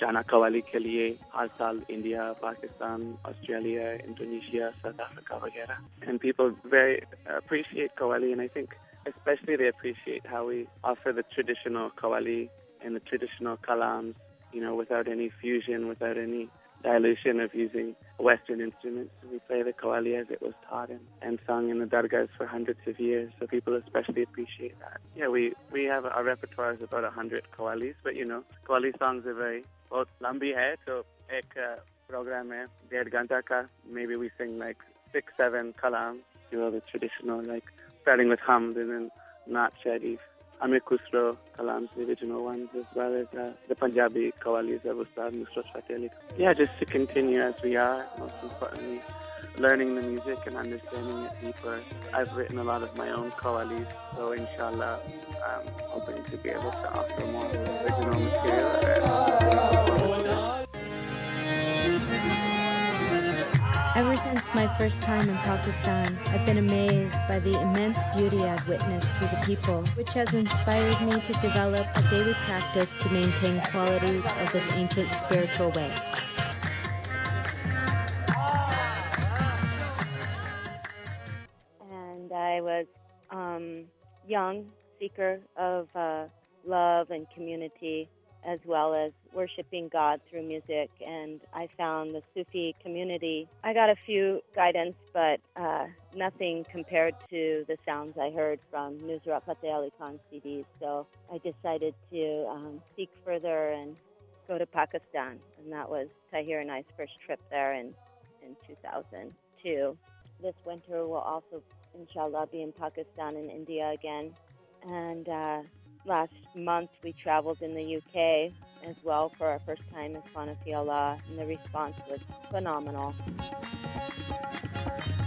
गाना कव्वाली के लिए हर साल India, Pakistan, Australia, Indonesia, South Africa वगैरह. And people very appreciate Qawwali, and I think especially they appreciate how we offer the traditional Qawwali and the traditional kalams, without any fusion, without any dilution of using Western instruments. We play the Qawwali as it was taught and sung in the dargahs for hundreds of years, so people especially appreciate that. Yeah, we have our repertoire is about 100 Qawwalis, but Qawwali songs are very बहुत लंबी है, so एक program है 1.5 घंटा का. Maybe we sing like 6-7 kalams, the traditional, like starting with Hamd and then Naat Sharif, Amir Khusro kalams, the original ones, as well as the Punjabi Qawwalis of Ustad Nusrat Fateh Ali. Yeah, just to continue as we are, most importantly, learning the music and understanding it deeper. I've written a lot of my own Qawwalis, so inshallah, I'm hoping to be able to offer more original material. Ever since my first time in Pakistan, I've been amazed by the immense beauty I've witnessed through the people, which has inspired me to develop a daily practice to maintain qualities of this ancient spiritual way. And I was young seeker of love and community, as well as worshiping God through music, and I found the Sufi community. I got a few guidance, but nothing compared to the sounds I heard from Nusrat Fateh Ali Khan CDs, so I decided to seek further and go to Pakistan, and that was Tahir and I's first trip there in 2002. This winter we'll also, inshallah, be in Pakistan and India again, and last month we traveled in the UK as well for our first time in Khana Fi Allah, and the response was phenomenal.